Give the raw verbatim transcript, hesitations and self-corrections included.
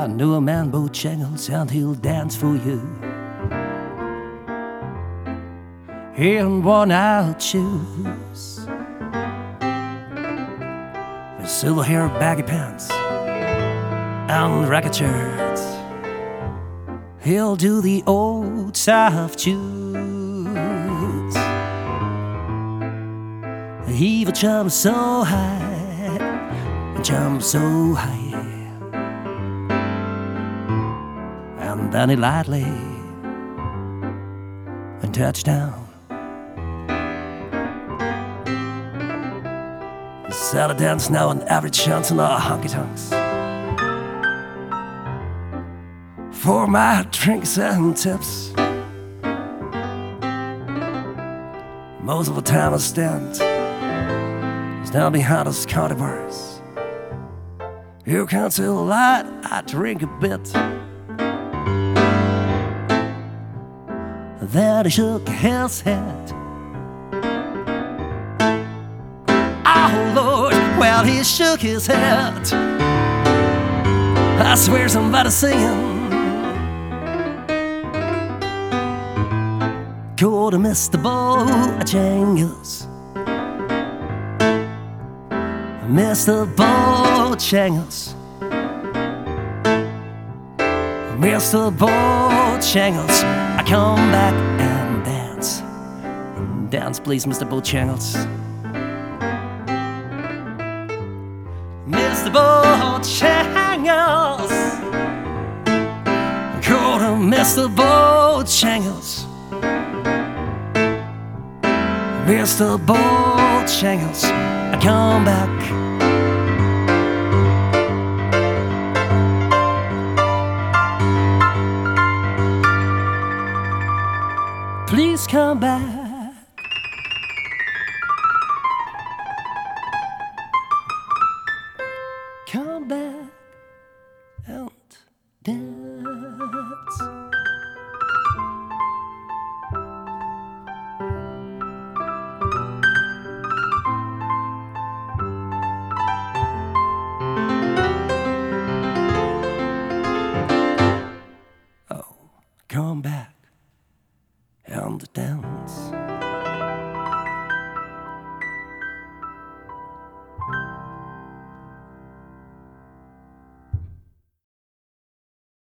I know a man Bojangles, and he'll dance for you in worn-out shoes, with silver hair, baggy pants, and ragged shirts. He'll do the old soft tunes. He will jump so high, jump so high, and then he lightly and touch down. Salad dance now on every chance in our honky-tonks. For my drinks and tips, most of the time I stand stand behind those counter bars. You can't see a lot, I drink a bit. Then he shook his head. Oh Lord, well he shook his head. I swear somebody's singing. Go to Mister Bojangles, Mister Bojangles, Mister Bojangles, I come back and dance. Dance please, Mister Bojangles. Mister Bojangles, go to Mister Bojangles, Mister Bojangles, I come back. Please come back.